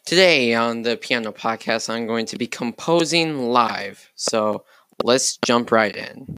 Today on the Piano Podcast, I'm going to be composing live. So let's jump right in.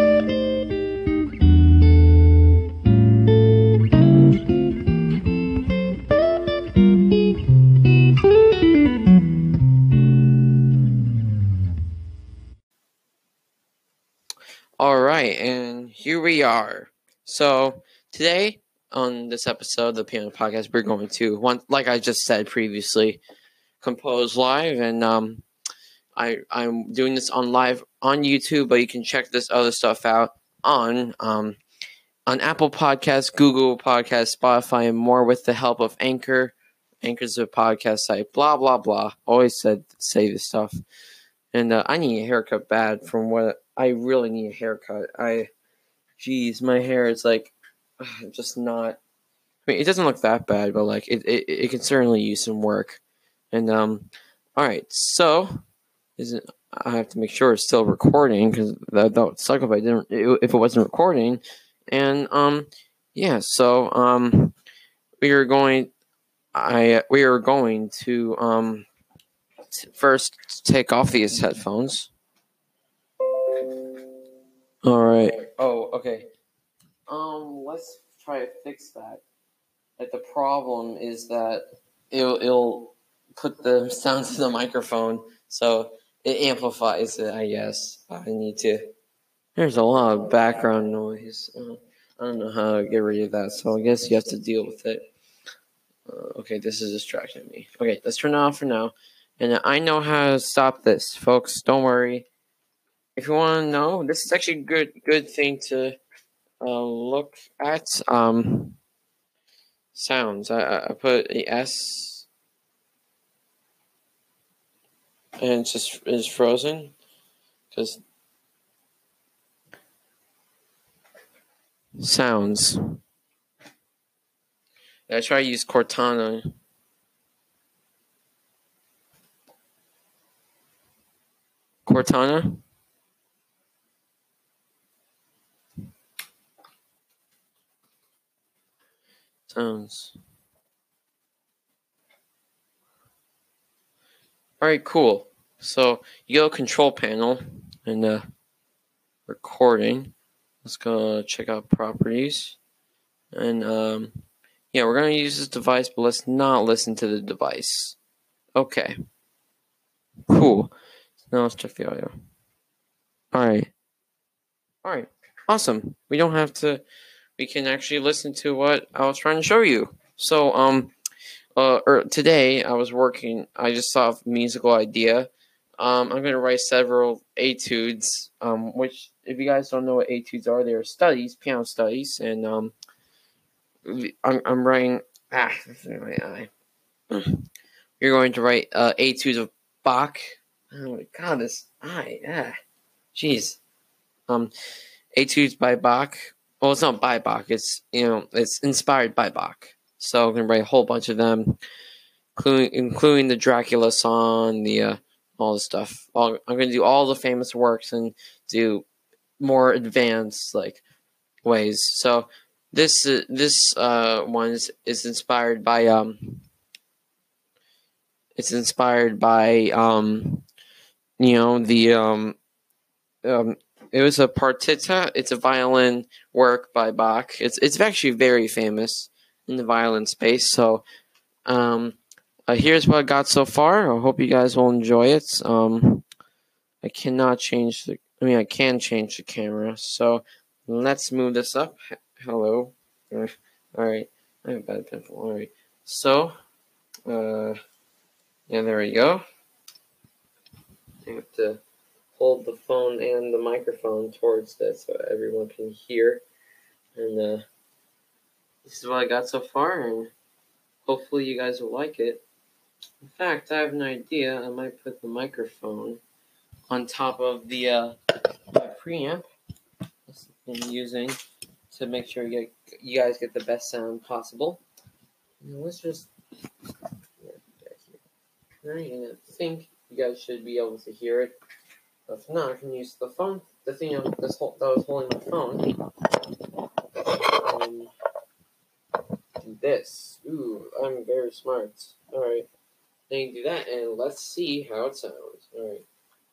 All right, and here we are. So today on this episode of the Piano Podcast, we're going to, like I just said previously, compose live, and I'm doing this on live on YouTube, but you can check this other stuff out on Apple Podcasts, Google Podcasts, Spotify, and more with the help of Anchor. Anchor's a podcast site. Blah blah blah. Always say this stuff. And I need a haircut bad. From what I really need a haircut. My hair is like just not. I mean, it doesn't look that bad, but like it can certainly use some work. And all right, so I have to make sure it's still recording because that would suck if it wasn't recording. And we are going to first take off these headphones. All right. Oh, okay. Let's try to fix that. Like the problem is that it'll put the sound to the microphone, so it amplifies it. I guess I need to. There's a lot of background noise. I don't know how to get rid of that, so I guess you have to deal with it. Okay, this is distracting me. Okay, let's turn it off for now. And I know how to stop this, folks. Don't worry. If you want to know, this is actually a good thing to look at. Sounds. I put a S, and it's frozen because sounds. I try to use Cortana. Cortana. Sounds. Alright, cool. So you go control panel and recording. Let's go check out properties. And we're gonna use this device, but let's not listen to the device. Okay. Cool. So now let's check the audio. Alright. Awesome. We can actually listen to what I was trying to show you. So today I was working. I just saw a musical idea. I'm going to write several etudes. Which, if you guys don't know what etudes are, they're studies, piano studies, and I'm writing. That's in my eye. You're going to write etudes of Bach. Oh my God, this eye. Jeez. Etudes by Bach. Well, it's not by Bach. It's inspired by Bach. So I'm gonna write a whole bunch of them, including the Dracula song, the all the stuff. I'm gonna do all the famous works and do more advanced ways. So this one is inspired by It's inspired by it was a partita. It's a violin work by Bach. It's actually very famous in the violin space. So, here's what I got so far. I hope you guys will enjoy it. I can change the camera. So let's move this up. Hello. All right. I have a bad pencil. All right. So, there we go. I have to hold the phone and the microphone towards this so everyone can hear. And this is what I got so far, and hopefully you guys will like it. In fact, I have an idea. I might put the microphone on top of the my preamp I'm using to make sure you guys get the best sound possible. Now let's just I think you guys should be able to hear it. If not, I can use the phone. The thing that was holding my phone. Do this. Ooh, I'm very smart. All right. Then you do that, and let's see how it sounds. All right.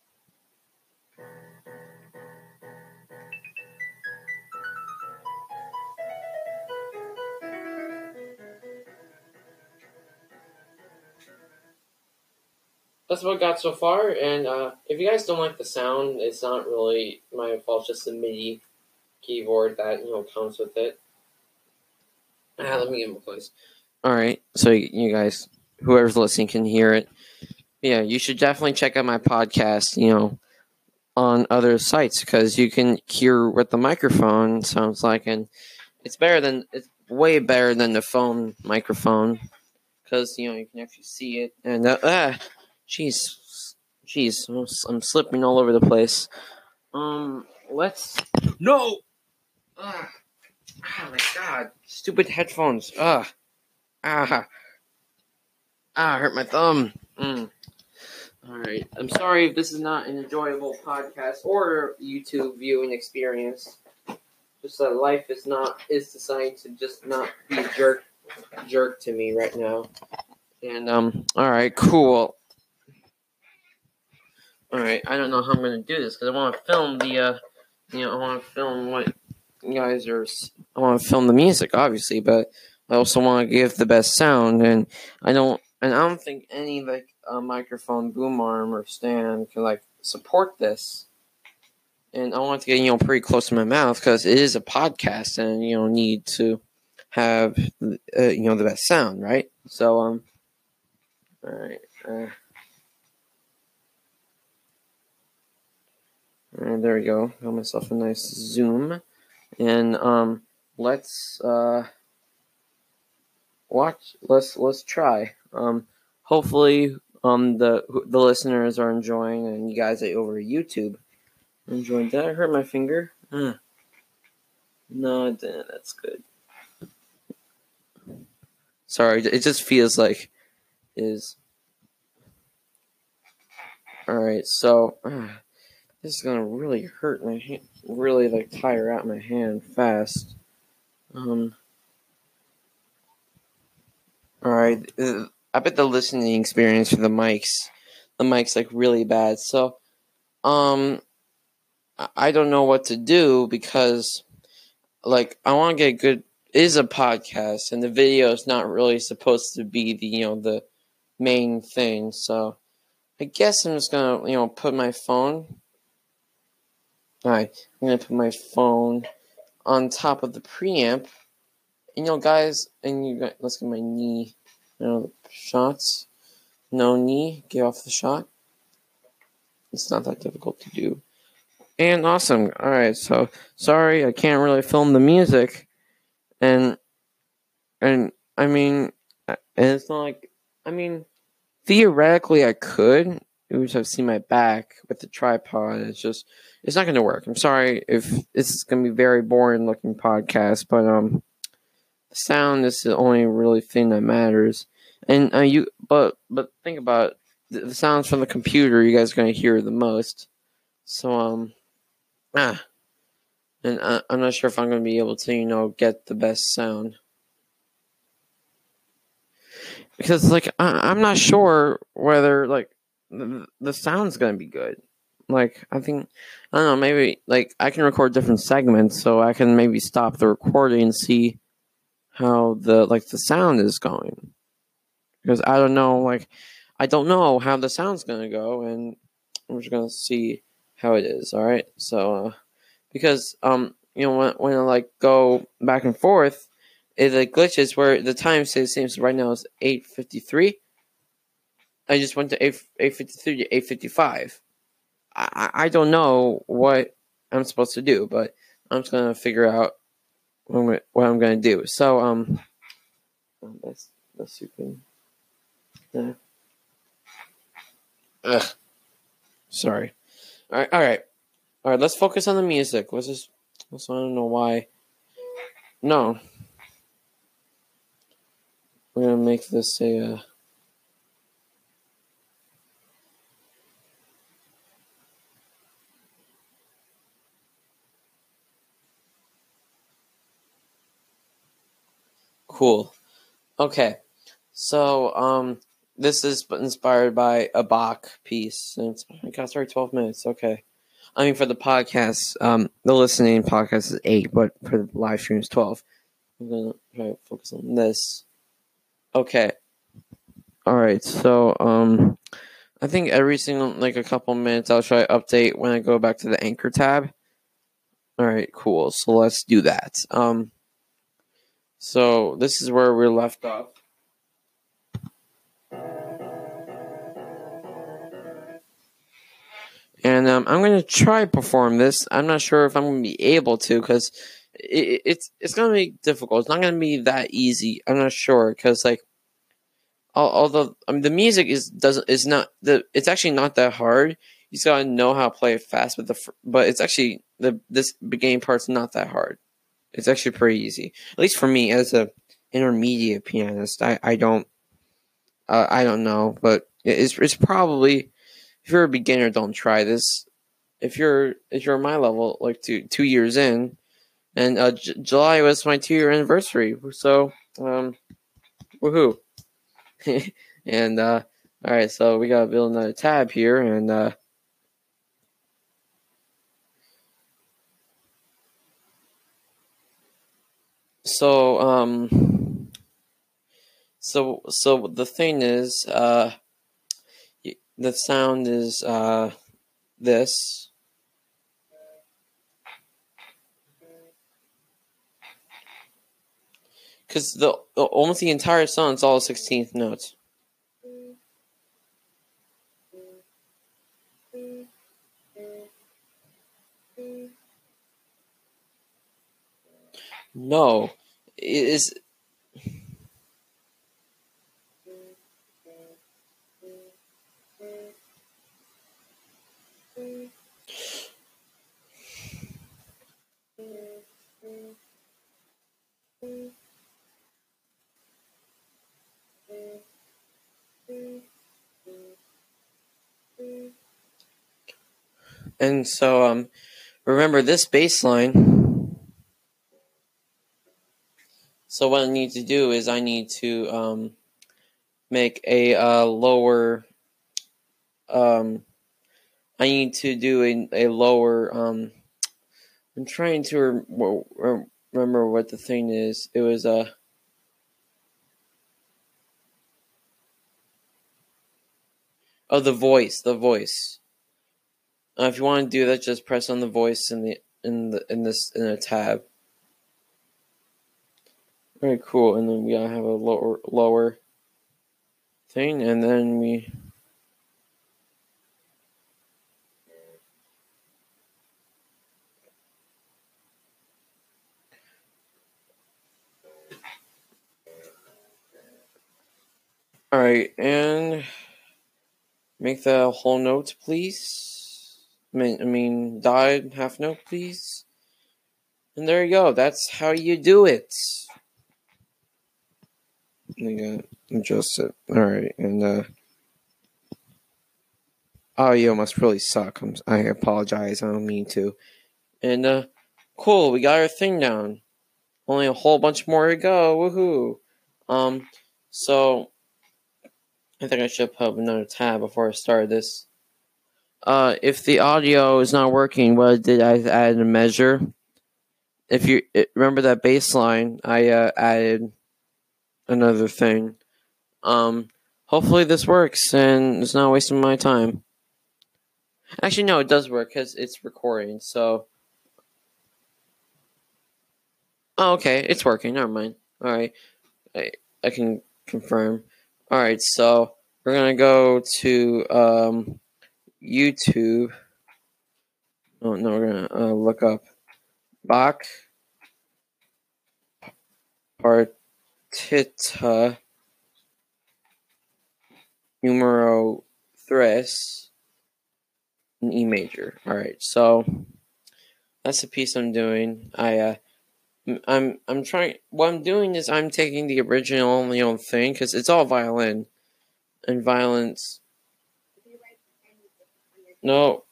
That's what I got so far, and if you guys don't like the sound, it's not really my fault. It's just the MIDI keyboard that comes with it. Let me get more close. All right, so you guys, whoever's listening, can hear it. Yeah, you should definitely check out my podcast. On other sites because you can hear what the microphone sounds like, and it's way better than the phone microphone because you can actually see it. And jeez, I'm slipping all over the place. Let's no. Oh my god, stupid headphones. I hurt my thumb. Alright, I'm sorry if this is not an enjoyable podcast or YouTube viewing experience. Just that life is deciding to just not be a jerk to me right now. And alright, cool. Alright, I don't know how I'm gonna do this because I want to film I want to film what you guys are. I want to film the music, obviously, but I also want to give the best sound, and I don't think any microphone boom arm or stand can support this. And I want to get pretty close to my mouth because it is a podcast, and need to have the best sound, right? So all right. And there we go. Got myself a nice zoom, and let's watch. Let's try. Hopefully, the listeners are enjoying, and you guys over YouTube are enjoying. Did I hurt my finger? No, it didn't. That's good. Sorry, it just feels like is. All right, so this is gonna really hurt my hand. Really tire out my hand fast. All right. I bet the listening experience for the mic's really bad. So, I don't know what to do because, I want to get good. It is a podcast, and the video is not really supposed to be the main thing. So, I guess I'm just gonna put my phone. Alright, I'm gonna put my phone on top of the preamp. And guys, let's get my knee. Shots. No knee. Get off the shot. It's not that difficult to do. And awesome. Alright, so sorry I can't really film the music. And I mean, and it's not theoretically I could. You would have seen my back with the tripod. It's not going to work. I'm sorry if this is going to be a very boring looking podcast, but the sound is the only really thing that matters. And but think about it, the sounds from the computer. You guys are going to hear the most. So and I'm not sure if I'm going to be able to get the best sound. Because I'm not sure whether the sound's gonna be good. I think I don't know, maybe I can record different segments, so I can maybe stop the recording and see how the sound is going. Because I don't know how the sound's gonna go, and I'm just gonna see how it is. All right, so because when I go back and forth, it glitches where the time seems right now is 8:53. I just went to 8:53 to 8:55. I don't know what I'm supposed to do, but I'm just gonna figure out what I'm gonna do. So that's stupid. Yeah. Ugh. Sorry. All right. Let's focus on the music. I don't know why. No. We're gonna make this a. Cool. Okay. So This is inspired by a Bach piece. And I got started 12 minutes. Okay. I mean, for the podcast, the listening podcast is 8, but for the live stream is 12. I'm going to try to focus on this. Okay. All right. So, I think every single, like a couple minutes, I'll try to update when I go back to the Anchor tab. All right, cool. So let's do that. So this is where we're left off. And I'm going to try to perform this. I'm not sure if I'm going to be able to because it's going to be difficult. It's not going to be that easy. I'm not sure because like although the music is not it's actually not that hard. You just gotta know how to play it fast. But it's actually this beginning part's not that hard. It's actually pretty easy. At least for me as a intermediate pianist. I don't know, but it's probably. If you're a beginner, don't try this. If you're my level, like 2 years in, and July was my 2-year anniversary, so woohoo! And all right, so we gotta build another tab here, and so the thing is, the sound is this. Because almost the entire song is all 16th notes. No, it is. And so remember this bass line. So what I need to do is I need to make a lower. I need to do a lower. I'm trying to remember what the thing is. It was oh, the voice. If you want to do that, just press on the voice in the tab. Very cool. And then we gotta have a lower thing, and then we. All right, and make that a whole note, please. I mean, died half note, please. And there you go. That's how you do it. I gotta adjust it. All right, and audio must really suck. I apologize. I don't mean to. And cool. We got our thing down. Only a whole bunch more to go. Woohoo! So I think I should put up another tab before I start this. If the audio is not working, what did I add a measure? If you remember that bass line, I added another thing. Hopefully this works and it's not wasting my time. Actually, no, it does work because it's recording. So, oh, okay, it's working. Never mind. All right, I can confirm. All right, so we're gonna go to YouTube. Oh no, we're gonna look up Bach Partita Numero 3 in E major. All right, so that's the piece I'm doing. I'm trying. What I'm doing is I'm taking the original thing because it's all violin and violins. No,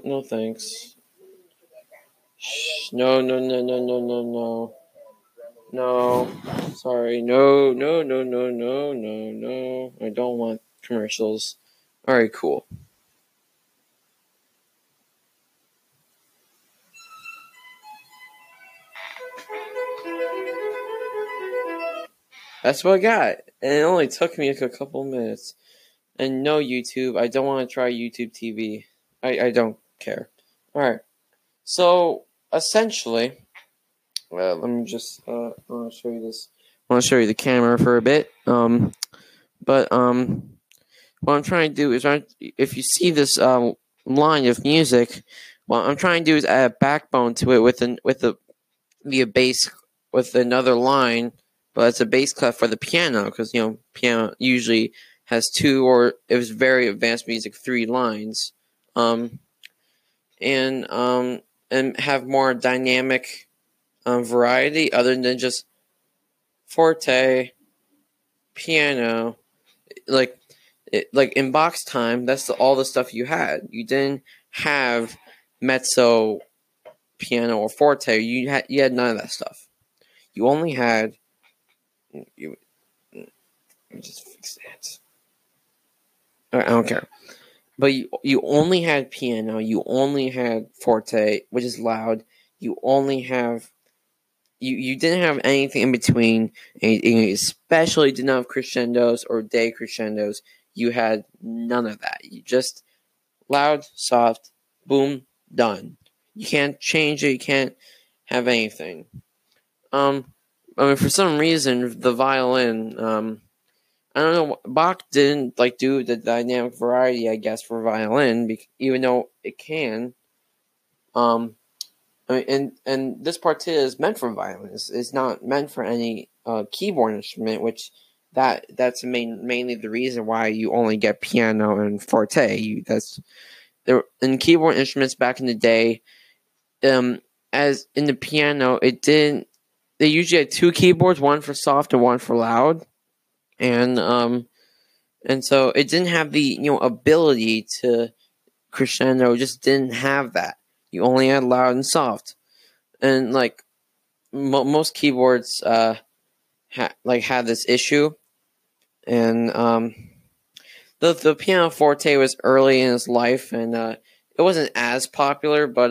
thanks. Shh, no. No, sorry. No, no, no, no, no, no, no. I don't want commercials. Alright, cool. That's what I got. And it only took me like a couple minutes. And no YouTube. I don't want to try YouTube TV. I don't care. Alright. So, essentially, let me just, I want to show you this. I want to show you the camera for a bit. But what I'm trying to do is, if you see this line of music, what I'm trying to do is add a backbone to it with a bass with another line, but it's a bass clef for the piano because piano usually has two, or if it's very advanced music, three lines, um, and have more dynamic variety other than just forte, piano, like in box time. That's all the stuff you had. You didn't have mezzo, piano, or forte. You had none of that stuff. You only had you. Let me just fix that. I don't care. But you only had piano. You only had forte, which is loud. You only have you didn't have anything in between, and you especially did not have crescendos or decrescendos. You had none of that. You just loud, soft, boom, done. You can't change it. You can't have anything. For some reason, the violin. I don't know. Bach didn't do the dynamic variety, I guess, for violin, even though it can. And this partition is meant for violin. It's not meant for any keyboard instrument, which that's mainly the reason why you only get piano and forte. That's there in keyboard instruments back in the day. As in the piano, it didn't. They usually had two keyboards, one for soft and one for loud, and so it didn't have the ability to crescendo. It just didn't have that. You only had loud and soft, and most keyboards had this issue, and the pianoforte was early in its life, and it wasn't as popular, but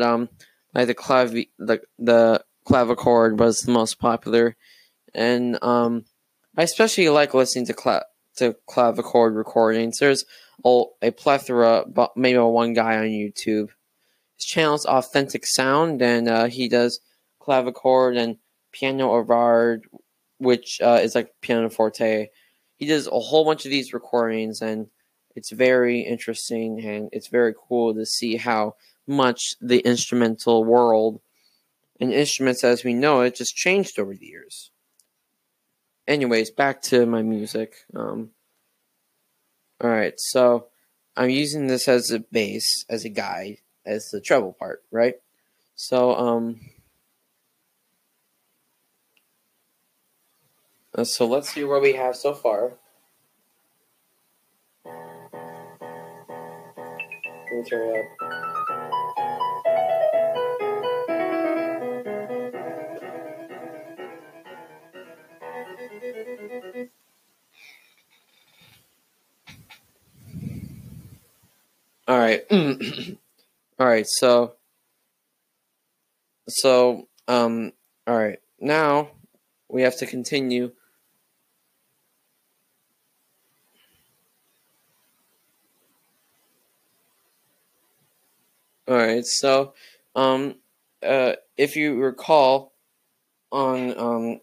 the clavichord was the most popular, and I especially like listening to clavichord recordings. There's a plethora, but maybe one guy on YouTube. His channel's Authentic Sound, and he does clavichord and piano avard, which is like pianoforte. He does a whole bunch of these recordings, and it's very interesting, and it's very cool to see how much the instrumental world and instruments as we know it just changed over the years. Anyways, back to my music. Alright, so I'm using this as a bass, as a guide, as the treble part, right? So, so let's see what we have so far. Let me turn it up. Alright. Alright, alright. Now we have to continue. Alright, so if you recall on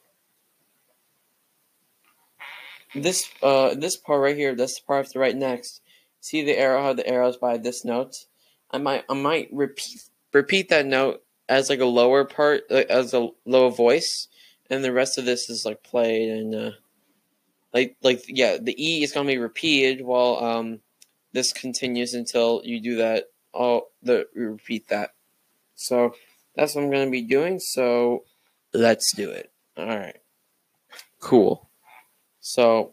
this part right here, this part I have to write next. See the arrow, how the arrow's by this note? I might repeat that note as like a lower part, as a low voice, and the rest of this is like played, and the E is gonna be repeated while this continues until you do that. You repeat that. So that's what I'm gonna be doing. So let's do it. All right. Cool. So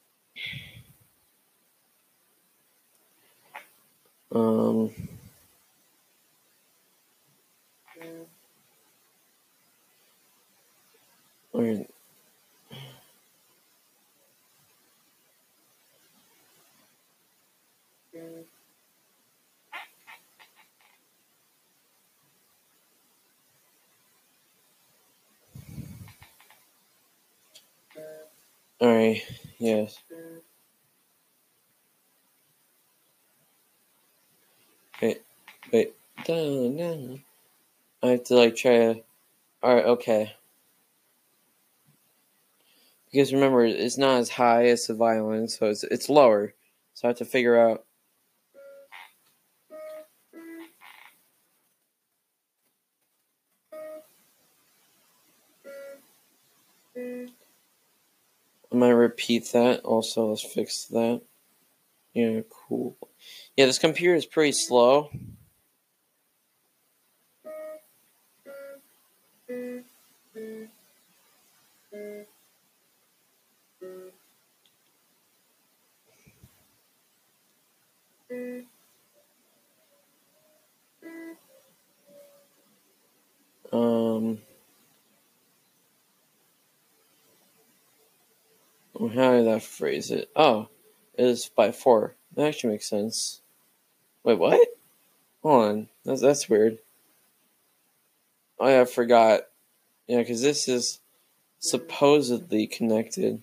all Alright, yes. Wait. No. I have to try to. Alright, okay. Because remember, it's not as high as the violin, so it's lower. So I have to figure out. I'm gonna repeat that. Also, let's fix that. Yeah, cool. Yeah, this computer is pretty slow. How did that phrase it? Oh, it is by 4. That actually makes sense. Wait, what? Hold on. That's weird. Oh yeah, I forgot. Yeah, because this is supposedly connected.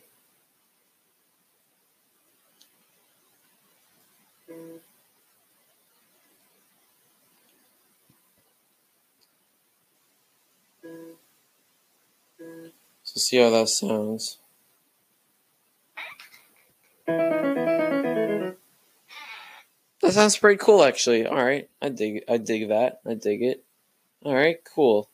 So see how that sounds. That sounds pretty cool, actually. All right, I dig that. I dig it. All right, cool.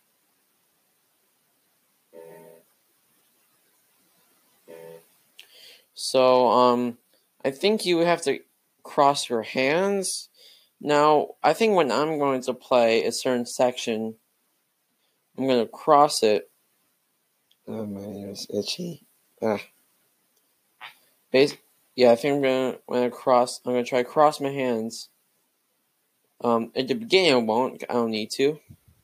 So, I think you have to cross your hands. Now, I think when I'm going to play a certain section, I'm going to cross it. Oh, my ear's itchy. Yeah, I think I'm gonna try to cross my hands. At the beginning I won't. I don't need to.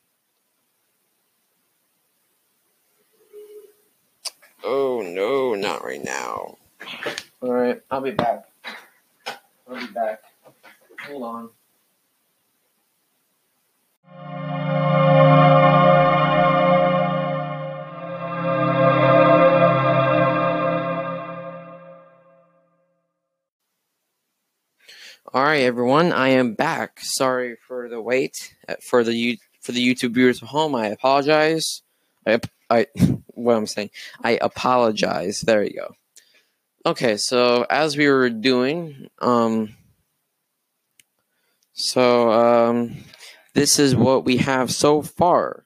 Oh no, not right now. All right, I'll be back. Hold on. All right, everyone, I am back. Sorry for the wait. For the YouTube viewers at home, I apologize. What I'm saying, I apologize. There you go. Okay, so as we were doing, this is what we have so far.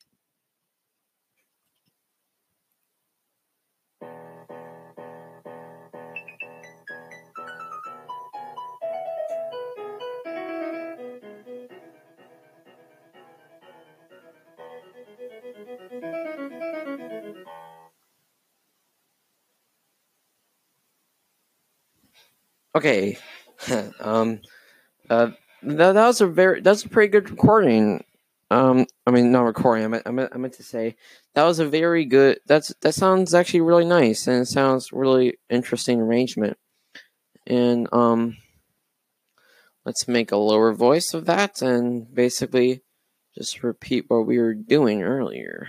Okay, that was that's a pretty good recording. I mean, not recording. I meant to say that was a very good. That sounds actually really nice, and it sounds really interesting arrangement. And let's make a lower voice of that, and basically just repeat what we were doing earlier.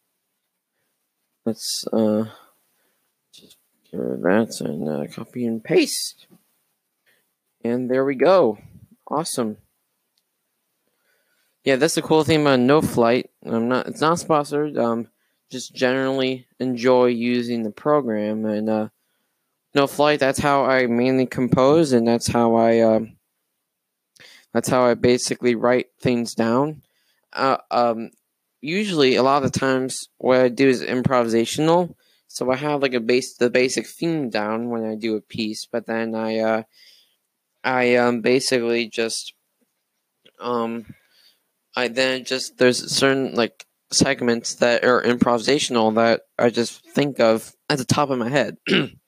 Let's just get rid of that and copy and paste. And there we go. Awesome. Yeah, that's the cool thing about No Flight. It's not sponsored. Just generally enjoy using the program, and No Flight. That's how I mainly compose, and that's how I basically write things down. Usually, a lot of the times, what I do is improvisational. So I have the basic theme down when I do a piece, but then I basically just there's certain segments that are improvisational that I just think of at the top of my head.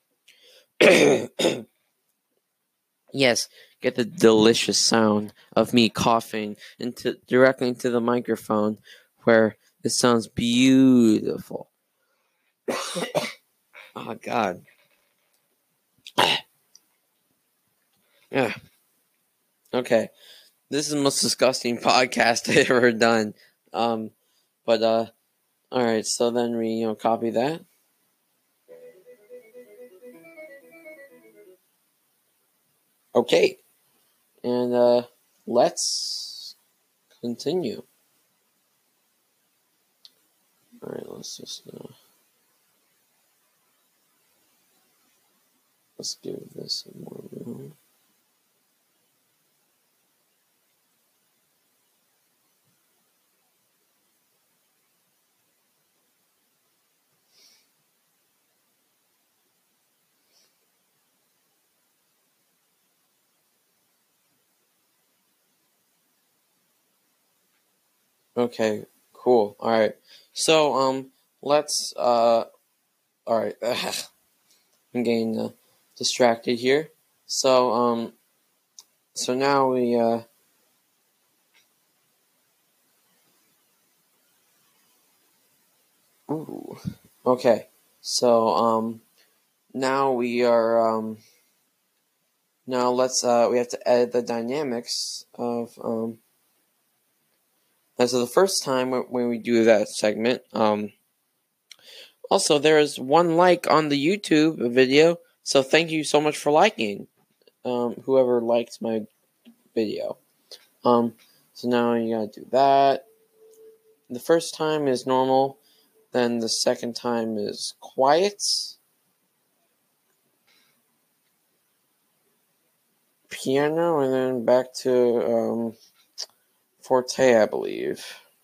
Yes, get the delicious sound of me coughing directly into the microphone, where it sounds beautiful. Oh God. Yeah. Okay. This is the most disgusting podcast I've ever done. But all right. So then we copy that. Okay, and let's continue. All right, let's give this some more room. Okay, cool. All right. So let's all right. I'm getting distracted here. So now we ooh. Okay. So now we are now let's we have to edit the dynamics of as of the first time when we do that segment. Also, there is 1 like on the YouTube video, so thank you so much for liking. Whoever liked my video. So now you gotta do that. The first time is normal, then the second time is quiet. Piano, and then back to forte, I believe.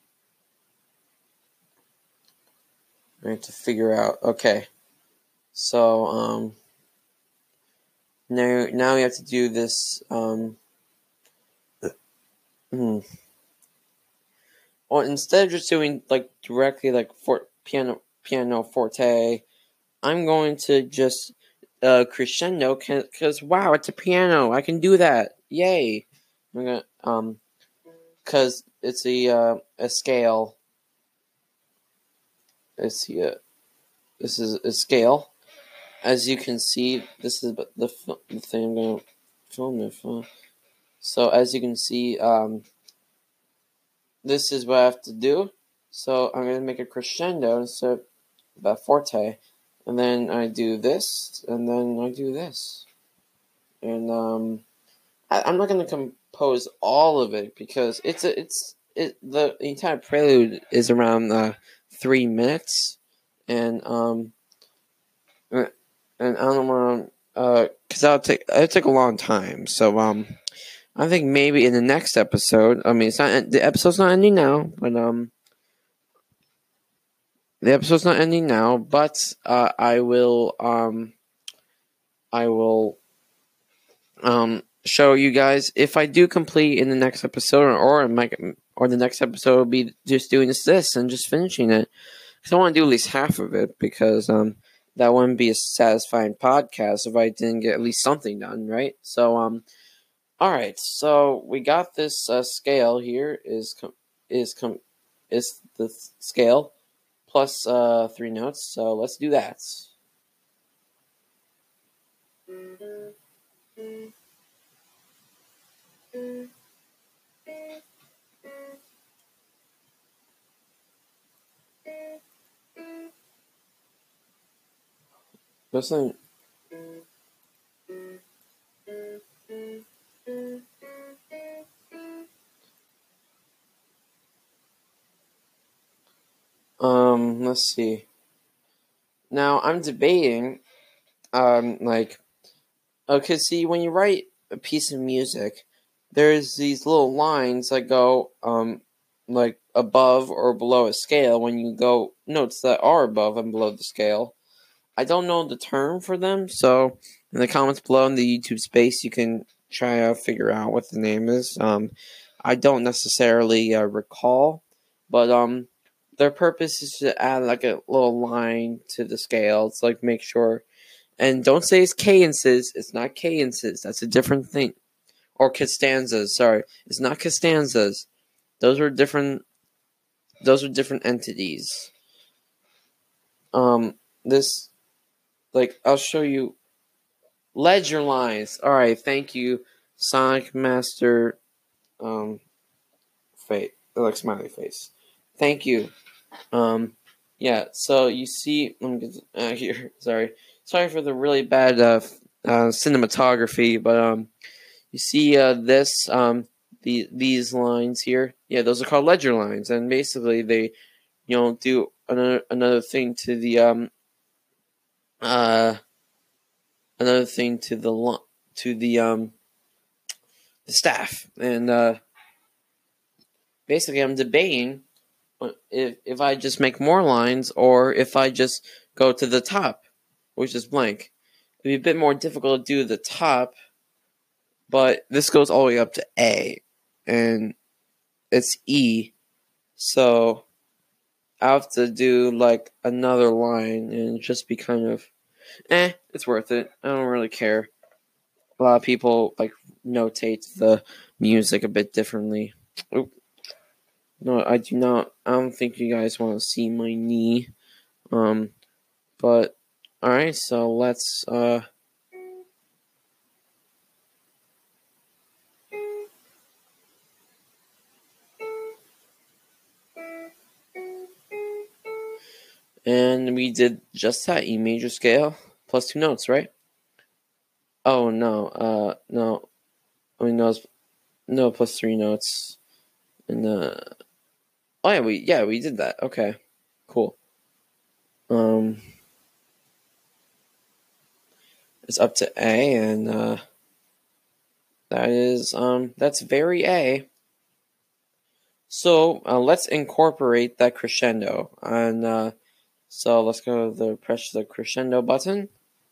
I have to figure out. Okay, so now we have to do this. Well, instead of just doing like directly like piano forte, I'm going to just crescendo because wow, it's a piano. I can do that. Yay! I'm gonna because it's a scale. It's this is a scale. As you can see, this is the thing I'm gonna film it for. So as you can see, this is what I have to do. So I'm gonna make a crescendo instead of the forte, and then I do this, and then I do this, and I'm not gonna compose all of it because the entire prelude is around 3 minutes, and I don't want because it'll take a long time. So I think maybe in the next episode. I mean, the episode's not ending now, but the episode's not ending now. But I will show you guys if I do complete in the next episode, or the next episode will be just doing this and just finishing it. Because I want to do at least half of it because that wouldn't be a satisfying podcast if I didn't get at least something done, right? So all right. So we got this scale here is the scale plus 3 notes. So let's do that. Listen. Let's see. Now I'm debating. Like, okay, see, when you write a piece of music, there's these little lines that go like above or below a scale. When you go notes that are above and below the scale, I don't know the term for them. So in the comments below in the YouTube space, you can try to figure out what the name is. I don't necessarily recall, but their purpose is to add like a little line to the scale. It's like make sure, and don't say it's cadences. It's not cadences. That's a different thing. Or castanzas. Sorry, it's not castanzas. Those are different. Those are different entities. This, like, I'll show you. Ledger lines. All right, thank you, Sonic Master. Fate, like smiley face. Thank you. Yeah. So you see, let me get here. Sorry for the really bad cinematography, but You see these lines here. Yeah, those are called ledger lines, and basically they do another thing to the another thing to the staff, and basically I'm debating if I just make more lines or if I just go to the top, which is blank. It'd be a bit more difficult to do the top, but this goes all the way up to A, and it's E, so I have to do like another line and just be kind of, it's worth it. I don't really care. A lot of people like notate the music a bit differently. Oop. No, I do not. I don't think you guys want to see my knee. But all right, so let's and we did just that E major scale plus 2 notes, right? Oh no, no. I mean no plus 3 notes. And oh yeah, we did that. Okay. Cool. It's up to A, and that's very A. So let's incorporate that crescendo, and so let's go to press the crescendo button.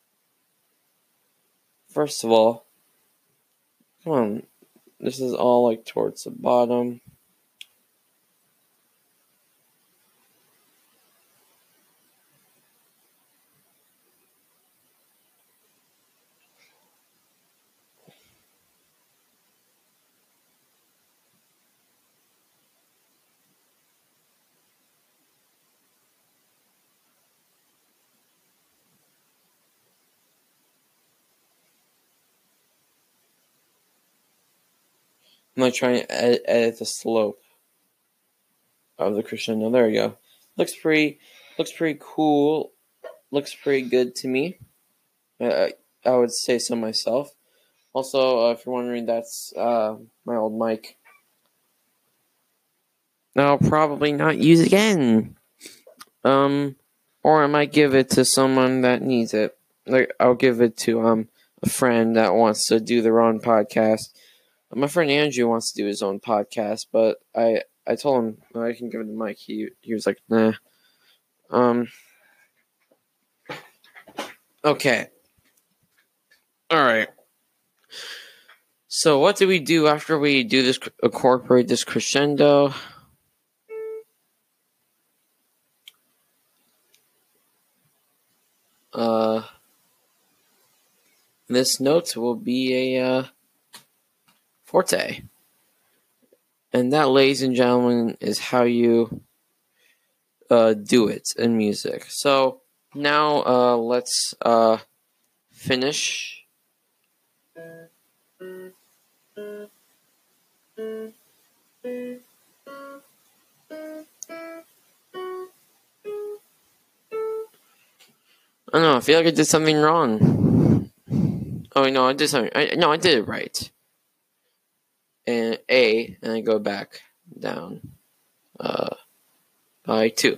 First of all, come on, this is all like towards the bottom. I'm gonna try and edit the slope of the crescendo. There we go. Looks pretty cool. Looks pretty good to me. I would say so myself. Also, if you're wondering, that's my old mic. I'll probably not use again. Or I might give it to someone that needs it. Like I'll give it to a friend that wants to do their own podcast. My friend Andrew wants to do his own podcast, but I told him I can give him the mic. He was like, nah. Okay. All right. So what do we do after we do this? Incorporate this crescendo. This note will be a forte. And that, ladies and gentlemen, is how you do it in music. So now let's finish. I don't know. I feel like I did something wrong. Oh no, I did something. I did it right. And A, and I go back down by 2.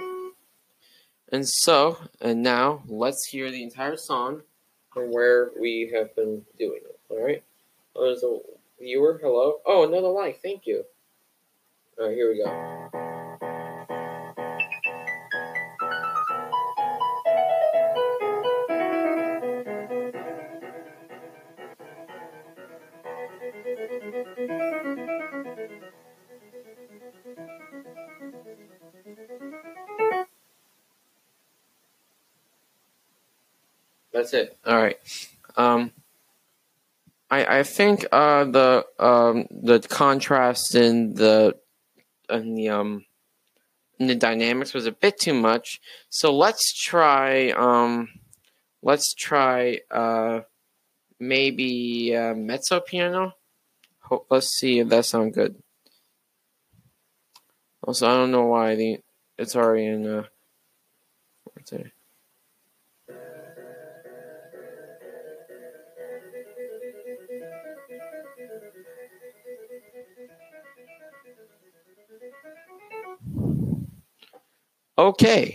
And now let's hear the entire song from where we have been doing it. All right. Oh, there's a viewer. Hello. Oh, another like. Thank you. All right, here we go. That's it. All right. I think the contrast in the dynamics was a bit too much. So let's try maybe mezzo piano. Let's see if that sounds good. Also, I don't know why it's already in Okay.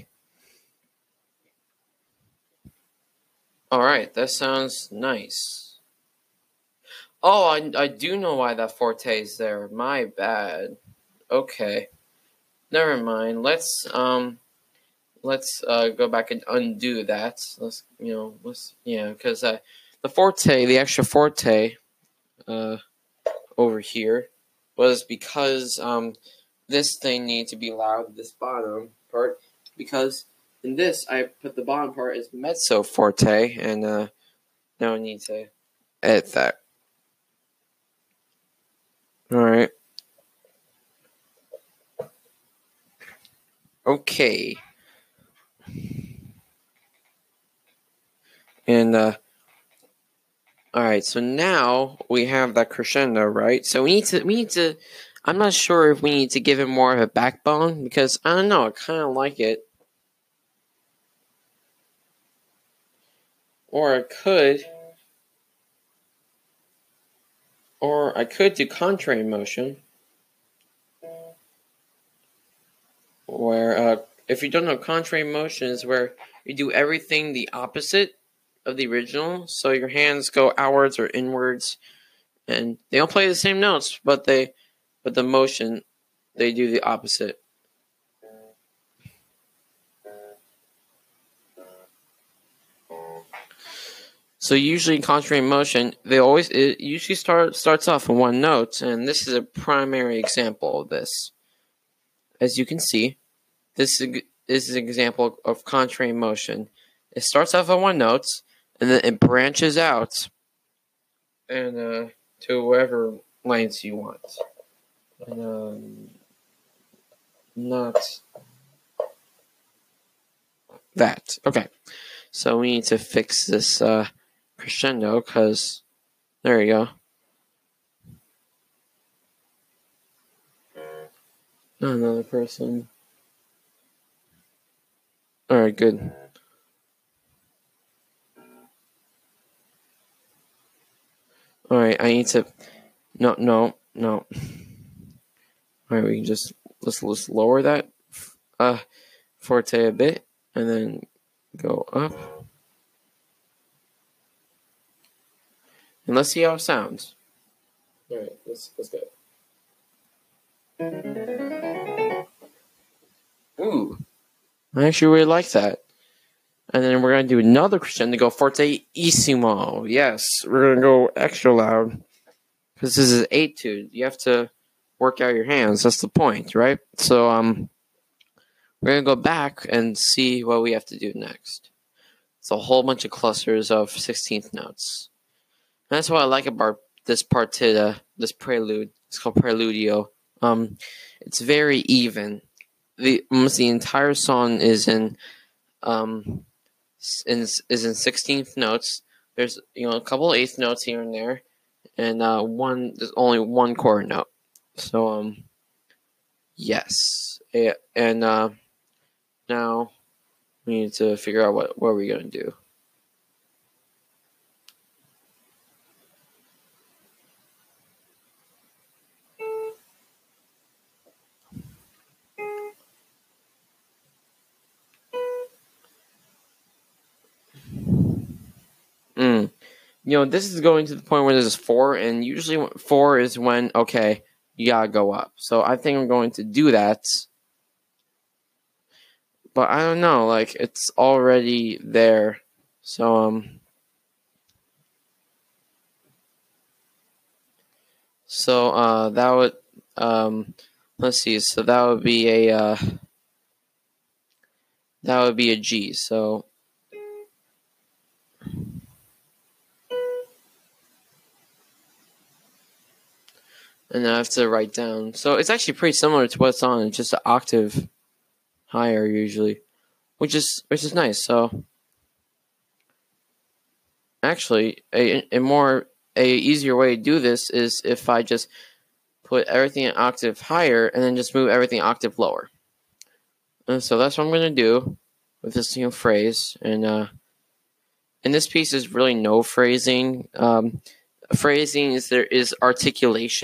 Alright, that sounds nice. Oh, I do know why that forte is there. My bad. Okay. Never mind. Let's go back and undo that. Because the forte, the extra forte, uh, over here, was because this thing needs to be loud. This bottom part, because in this I put the bottom part as mezzo forte, and now I need to edit that. All right. Okay. And all right, so now we have that crescendo, right? So we need to. I'm not sure if we need to give it more of a backbone because I don't know. I kind of like it, or I could do contrary motion, where if you don't know, contrary motion is where you do everything the opposite of the original. So your hands go outwards or inwards, and they don't play the same notes, but the motion they do the opposite. So usually in contrary motion, it usually starts off in one note, and this is a primary example of this. As you can see, this is an example of contrary motion. It starts off on one note, and then it branches out, and to whatever lengths you want. And not that. Okay, so we need to fix this crescendo because there you go. Not another person. Alright, good. Alright, I need to. No. Alright, we can just. Let's lower that forte a bit and then go up. And let's see how it sounds. Alright, let's go. Ooh. I actually really like that. And then we're going to do another crescendo, go fortissimo. Yes, we're going to go extra loud. Because this is etude. You have to work out your hands. That's the point, right? So, we're going to go back and see what we have to do next. It's a whole bunch of clusters of 16th notes. And that's what I like about this partita, this prelude. It's called Preludio. It's very even. Almost the entire song is in 16th notes. There's a couple eighth notes here and there, and there's only one chord note. So yes, and now we need to figure out what we're gonna do. This is going to the point where there's 4, and usually 4 is when, okay, you gotta go up. So I think I'm going to do that. But I don't know, like, it's already there. So, that would, let's see, so that would be a G, so. And I have to write down. So it's actually pretty similar to what's on. It's just an octave higher usually, which is nice. So actually, a easier way to do this is if I just put everything an octave higher and then just move everything an octave lower. And so that's what I'm gonna do with this phrase. And in this piece is really no phrasing. Phrasing is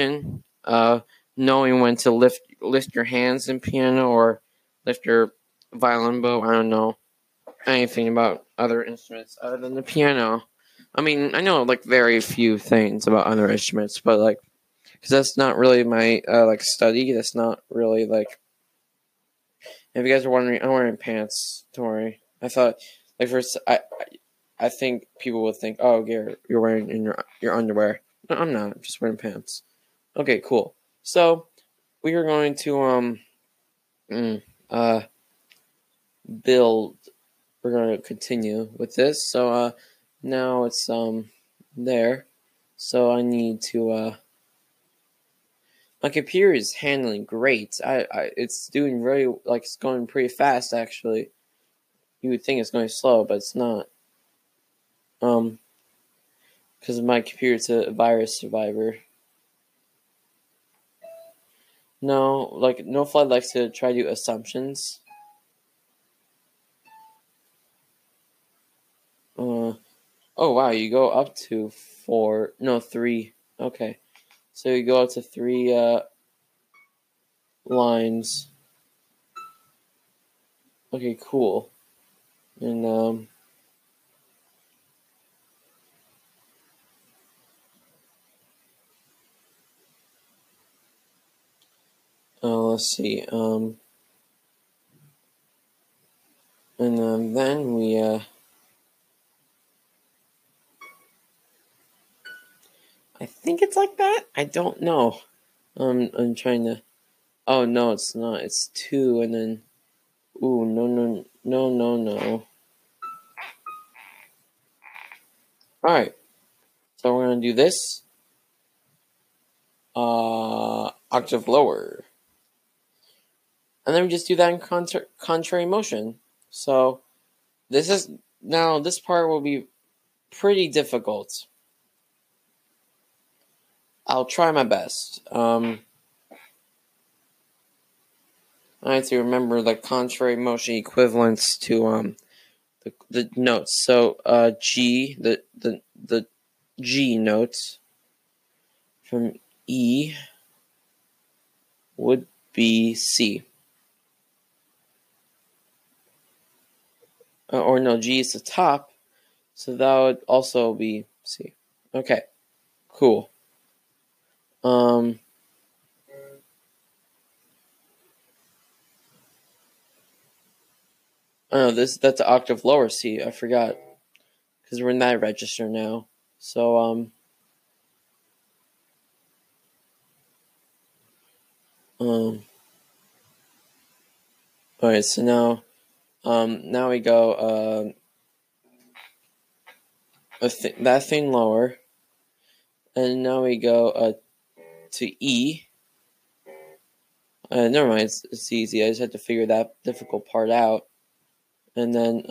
articulation, knowing when to lift your hands in piano or lift your violin bow. I don't know anything about other instruments other than the piano. I mean, I know like very few things about other instruments, but like, because that's not really my like study. That's not really like. If you guys are wondering, I'm wearing pants. Don't worry. I thought like first I think people would think, oh, Garrett, you're wearing in your underwear. No, I'm not. I'm just wearing pants. Okay, cool. So we are going to mm, uh build. We're going to continue with this. So now it's there. So I need to my computer is handling great. It's doing really like it's going pretty fast actually. You would think it's going slow, but it's not. Because my computer's a virus survivor. No, like NoFly likes to try to do assumptions. Oh wow, you go up to 3. Okay, so you go up to 3 lines. Okay, cool. And let's see. And then we I think it's like that. I don't know. I'm trying to. Oh no, it's not. It's 2, and then. Ooh, no. All right. So we're gonna do this. Octave lower, and then we just do that in contrary motion. So this part will be pretty difficult. I'll try my best. I have to remember the contrary motion equivalents to the notes. So G the G notes from E would be C. Or no, G is the top, so that would also be C. Okay, cool. Oh no, that's the octave lower C. I forgot because we're in that register now. So all right. So now we go that thing lower, and now we go to E. Never mind, it's easy. I just had to figure that difficult part out, and then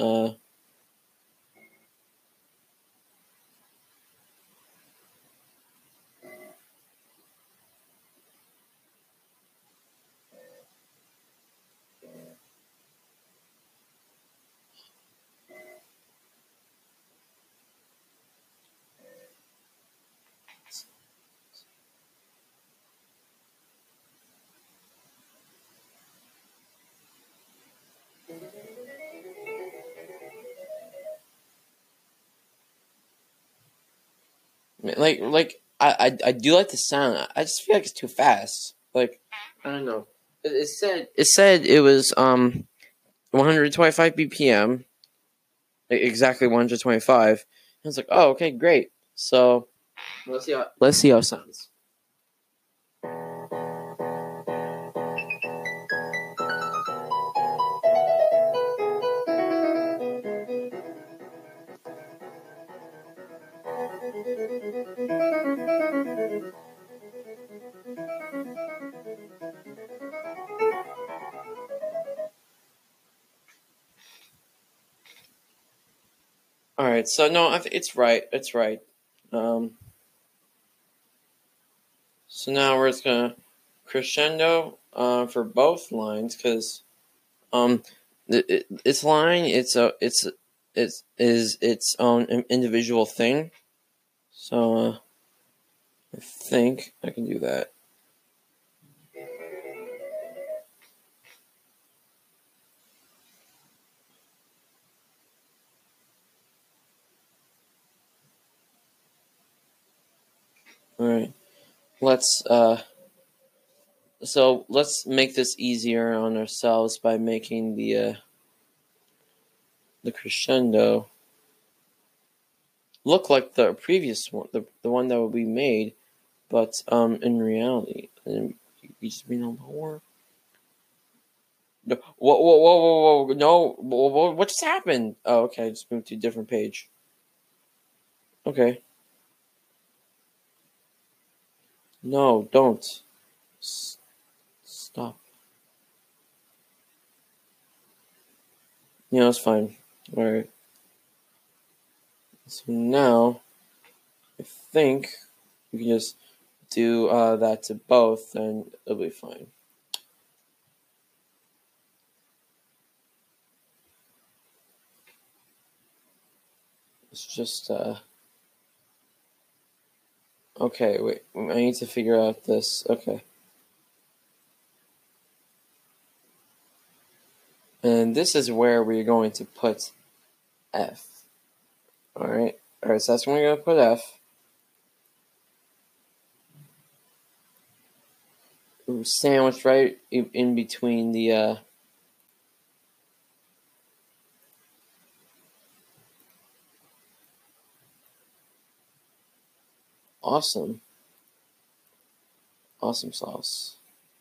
I do like the sound. I just feel like it's too fast. Like I don't know. It said it was 125 BPM, exactly 125. I was like, oh, okay, great. So let's see how it sounds. All right, so no, it's right. It's right. So now we're just gonna crescendo for both lines because its line it's its own individual thing. So I think I can do that. All right. Let's so let's make this easier on ourselves by making the crescendo look like the previous one, the one that we made, but in reality, and you just be no more. No, whoa, no, what just happened? Oh, okay, I just moved to a different page. Okay, no, don't. Stop. Yeah, it's fine. Alright. So now, I think we can just do that to both, and it'll be fine. It's just, okay, wait, I need to figure out this. Okay. And this is where we're going to put F. Alright, so that's when we're going to put F. Sandwiched right in between the, awesome sauce.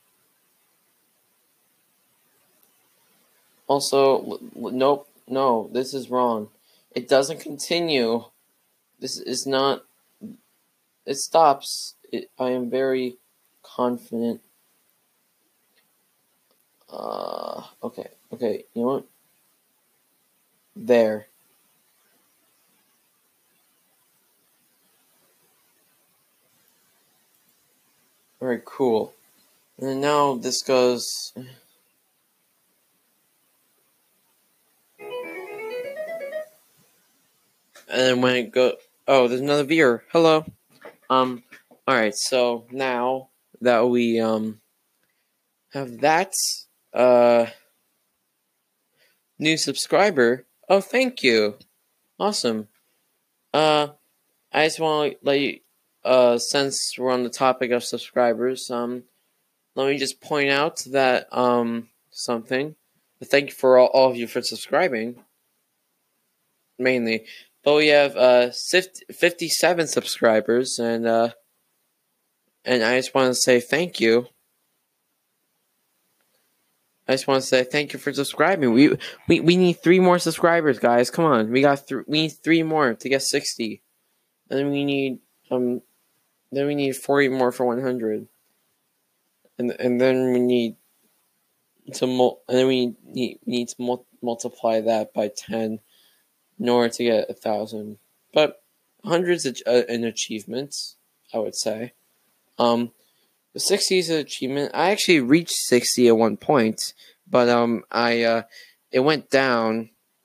Also, nope, no, this is wrong. It doesn't continue. This is not. It stops. I am very confident. Okay. You know what? There. Very cool. And now this goes. And then when it go, oh, there's another viewer. Hello. All right. So now that we have that new subscriber. Oh, thank you. Awesome. I just want to let you, since we're on the topic of subscribers, let me just point out that something. Thank you for all of you for subscribing, mainly. But we have 57 subscribers, and I just want to say thank you. I just want to say thank you for subscribing. We need 3 more subscribers, guys. Come on, we need 3 more to get 60, and then we need 40 more for 100, and then we need to multiply that by 10 in order to get 1,000. But 100 is an achievement, I would say. The 60 is an achievement. I actually reached 60 at one point, but it went down.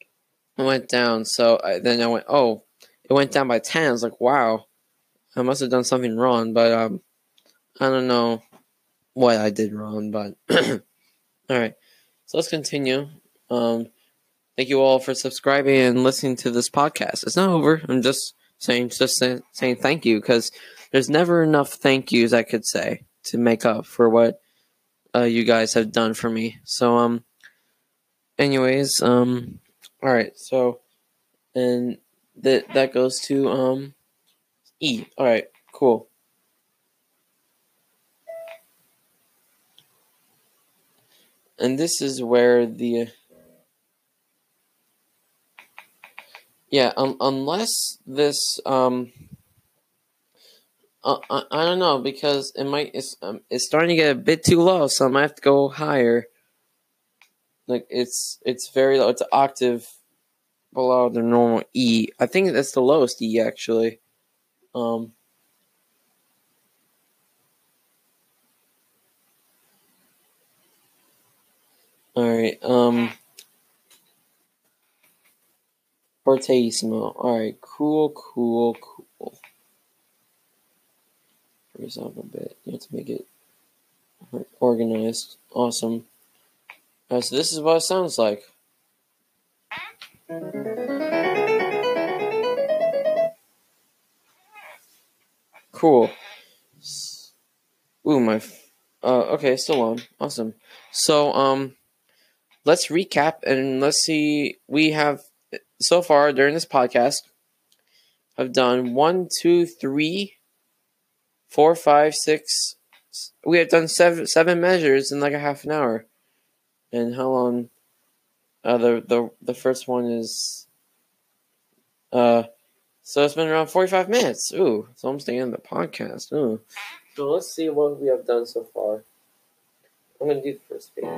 So then I went, oh, it went down by 10. I was like, wow, I must have done something wrong. But I don't know what I did wrong. But all right, so let's continue. Thank you all for subscribing and listening to this podcast. It's not over. I'm just saying thank you, because there's never enough thank yous I could say to make up for what you guys have done for me. So anyways, all right. So and that goes to E. All right, cool. And this is where the unless this I don't know, because it's starting to get a bit too low, so I might have to go higher. Like it's very low. It's an octave below the normal E. I think that's the lowest E actually. All right. Fortissimo. All right. Cool. Raise up a bit. You have to make it organized. Awesome. All right, so this is what it sounds like. Cool. Ooh, okay, still on. Awesome. So, let's recap and let's see. We have so far during this podcast have done 1, 2, 3, 4, 5, 6. We have done seven measures in like a half an hour. And how long? The first one is so it's been around 45 minutes. Ooh, it's almost the end of the podcast. Ooh. So let's see what we have done so far. I'm gonna do the first page.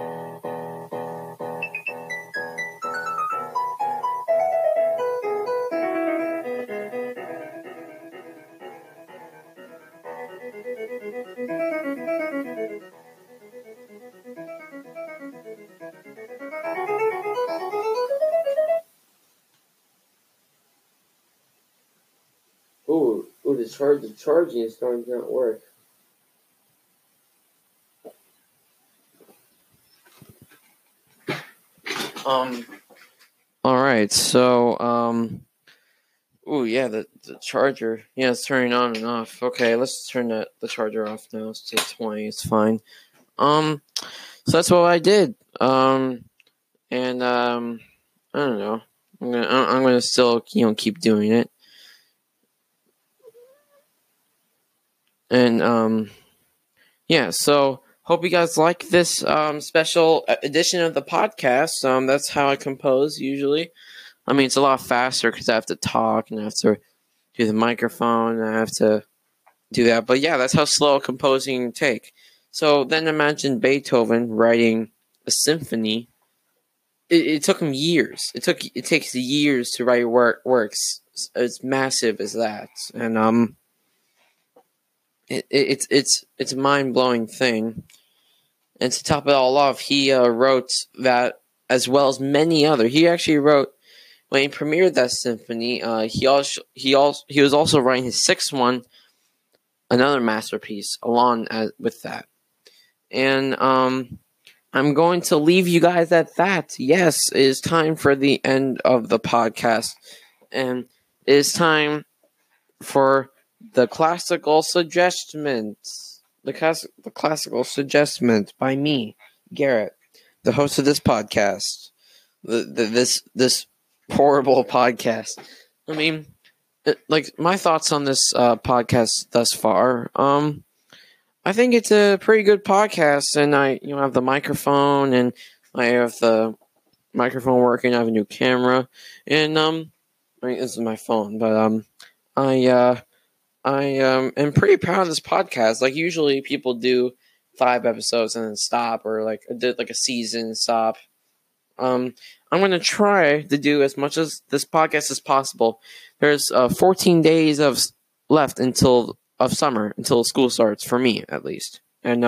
The charging is starting to not work. All right, so yeah, the charger, yeah, it's turning on and off. Okay, let's turn the charger off now. It's to 20. It's fine. So that's what I did. And I don't know. I'm gonna still keep doing it. And yeah. So hope you guys like this special edition of the podcast. That's how I compose usually. I mean, it's a lot faster because I have to talk and I have to do the microphone and I have to do that. But yeah, that's how slow composing take. So then imagine Beethoven writing a symphony. It took him years. It takes years to write works as massive as that, and it's a mind blowing thing. And to top it all off, he wrote that as well as many other. He actually wrote when he premiered that symphony. He was also writing his sixth one, another masterpiece, along with that. And I'm going to leave you guys at that. Yes, it is time for the end of the podcast. And it is time for the classical suggestion. The classical suggestion by me, Garrett, the host of this podcast. This horrible podcast. I mean, like my thoughts on this podcast thus far. I think it's a pretty good podcast, and I have the microphone, and I have the microphone working. I have a new camera, and I mean, this is my phone, but I am pretty proud of this podcast. Like usually people do 5 episodes and then stop, or like did like a season and stop. I'm gonna try to do as much as this podcast as possible. There's 14 days left until summer, until school starts for me at least. And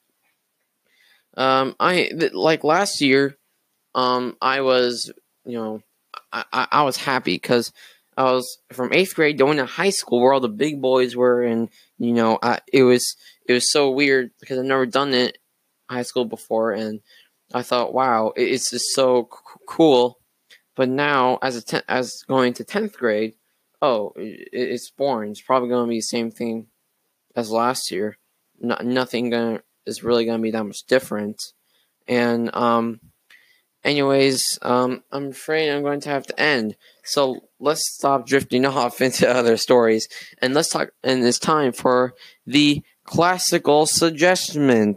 like last year, I was I was happy because I was from 8th grade going to high school where all the big boys were, and it was so weird because I've never done it high school before, and I thought, wow, it's just so cool. But now, as going to 10th grade, it's boring. It's probably going to be the same thing as last year. Nothing is really going to be that much different. And anyways, I'm afraid I'm going to have to end. So let's stop drifting off into other stories, and let's talk. And it's time for the classical suggestion.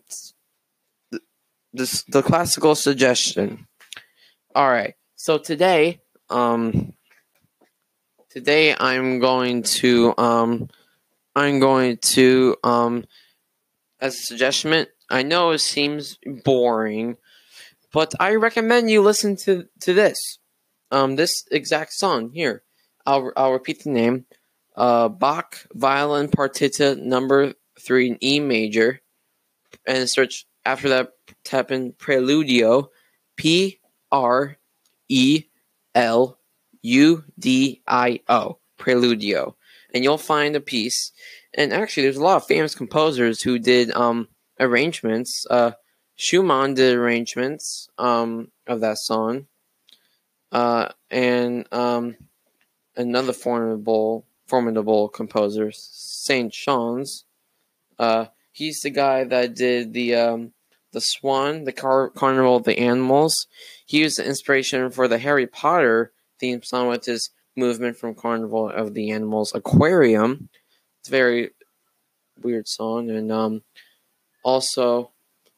The classical suggestion. All right. So today I'm going to as a suggestion. I know it seems boring, but I recommend you listen to this. This exact song here. I'll repeat the name. Bach Violin Partita Number 3 in E major, and search after that. Type in Preludio, Preludio, Preludio, and you'll find a piece. And actually, there's a lot of famous composers who did arrangements. Schumann did arrangements of that song. And another formidable composer, Saint Saëns. He's the guy that did the Swan, the Carnival of the Animals. He used the inspiration for the Harry Potter theme song with his movement from Carnival of the Animals Aquarium. It's a very weird song, and also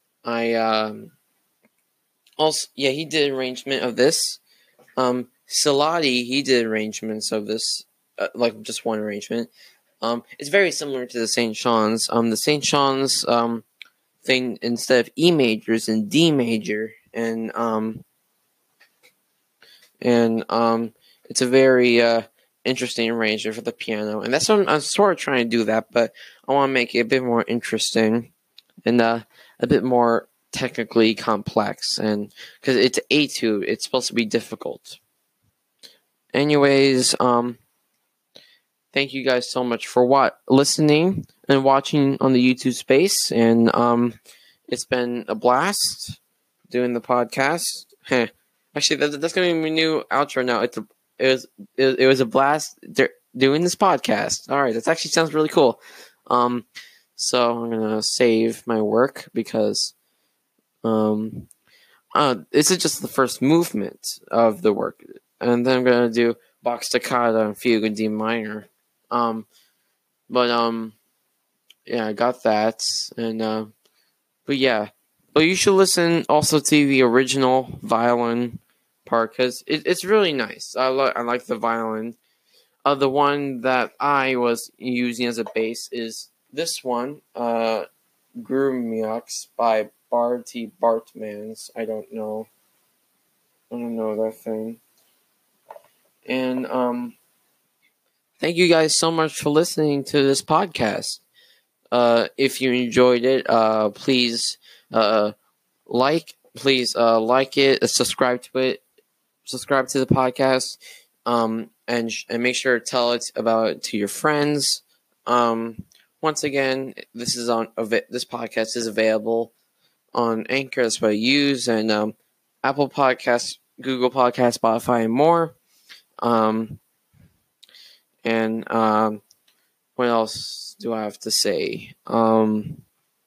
he did arrangement of this. Salati, he did arrangements of this, like just one arrangement. It's very similar to the St. Sean's. The St. Sean's thing, instead of E major, is in D major, and it's a very interesting arrangement for the piano, and that's what I'm sort of trying to do that, but I want to make it a bit more interesting and a bit more technically complex, and because it's etude, it's supposed to be difficult. Anyways, thank you guys so much for listening and watching on the YouTube space, and it's been a blast doing the podcast. Actually, that's gonna be my new outro now. It was a blast doing this podcast. All right, that actually sounds really cool. So I'm gonna save my work because this is just the first movement of the work, and then I'm gonna do Bach staccato and fugue in D minor. Yeah, I got that, and but you should listen also to the original violin part because it's really nice. I like the violin. The one that I was using as a bass is this one, Grumiaux by Barty Bartmans. I don't know that thing. And thank you guys so much for listening to this podcast. If you enjoyed it, please like it, subscribe to the podcast, and make sure to tell it about it to your friends. Once again, this podcast is available on Anchor, that's what I use, and Apple Podcasts, Google Podcasts, Spotify, and more. What else do I have to say? I'm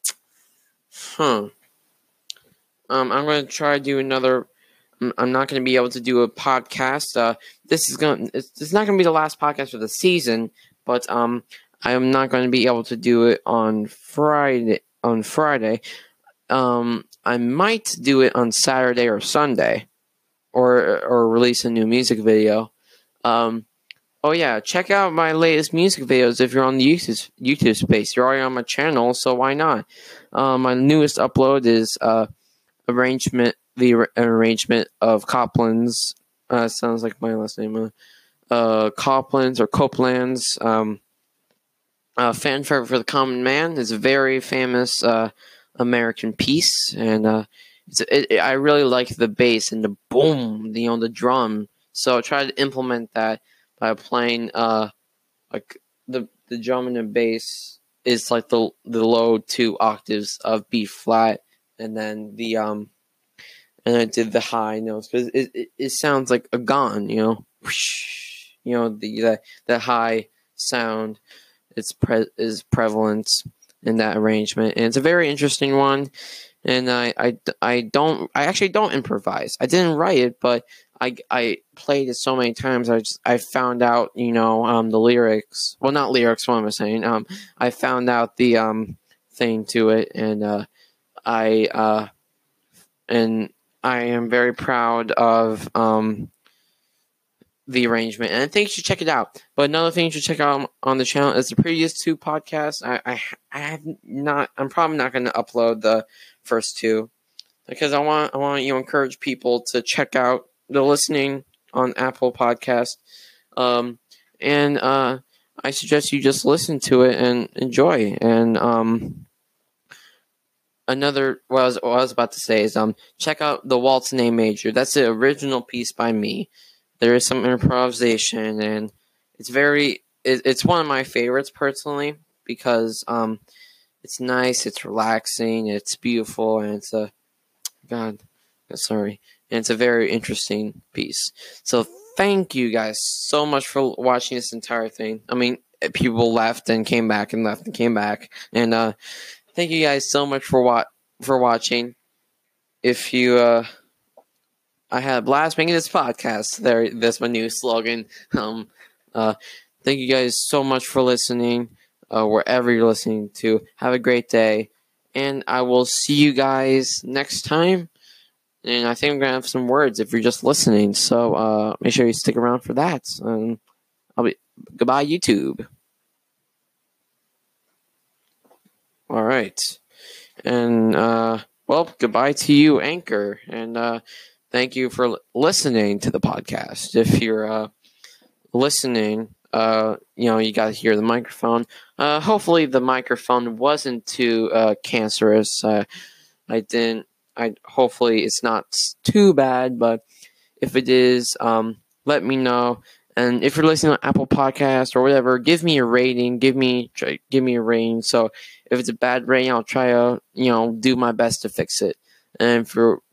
going to try to do another. I'm not going to be able to do a podcast. It's not going to be the last podcast for the season, but I am not going to be able to do it on Friday. I might do it on Saturday or Sunday, or release a new music video. Oh yeah, check out my latest music videos if you're on the YouTube space. You're already on my channel, so why not? My newest upload is the arrangement of Copland's. Sounds like my last name. Copland's or Copeland's. Fanfare for the Common Man is a very famous American piece, and I really like the bass and the boom, the drum. So I try to implement that by playing like the drum and the bass is like the low 2 octaves of B flat, and then and I did the high notes because it sounds like a gun, whoosh, the high sound is prevalent in that arrangement, and it's a very interesting one. And I actually don't improvise. I didn't write it, but I played it so many times. I found out the lyrics. Well, not lyrics. What am I saying? I found out the thing to it, and I am very proud of the arrangement, and I think you should check it out. But another thing you should check out on the channel is the previous 2 podcasts. I'm probably not going to upload the first 2 because I want you to encourage people to check out the listening on Apple Podcast, and I suggest you just listen to it and enjoy. And what I was about to say is check out the Waltz in A Major. That's the original piece by me. There is some improvisation, and it's one of my favorites personally because it's nice, it's relaxing, it's beautiful, and it's a very interesting piece. So thank you guys so much for watching this entire thing. I mean, people left and came back and left and came back, and thank you guys so much for watching. If you I had a blast making this podcast. That's my new slogan. Uh, thank you guys so much for listening. Wherever you're listening to, have a great day, and I will see you guys next time. And I think I'm gonna have some words if you're just listening. So make sure you stick around for that. Goodbye, YouTube. All right, and goodbye to you, Anchor, and thank you for listening to the podcast. If you're listening, you got to hear the microphone. Hopefully, the microphone wasn't too cancerous. I didn't. Hopefully it's not too bad, but if it is, let me know. And if you're listening on Apple Podcast or whatever, give me a rating. Give me a rating. So if it's a bad rating, I'll try to do my best to fix it. And go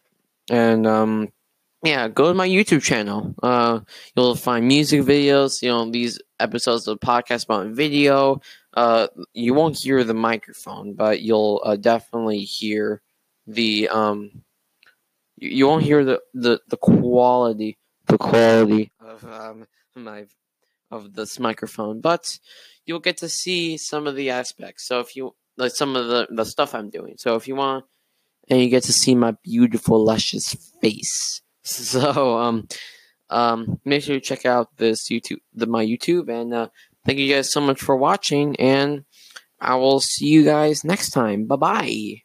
to my YouTube channel. You'll find music videos. These episodes of the podcast about video. You won't hear the microphone, but you'll definitely hear the you won't hear the quality of this microphone, but you'll get to see some of the aspects. So if you like some of the stuff I'm doing, so if you want, and you get to see my beautiful luscious face. So make sure you check out this my YouTube, and thank you guys so much for watching, and I will see you guys next time. Bye bye.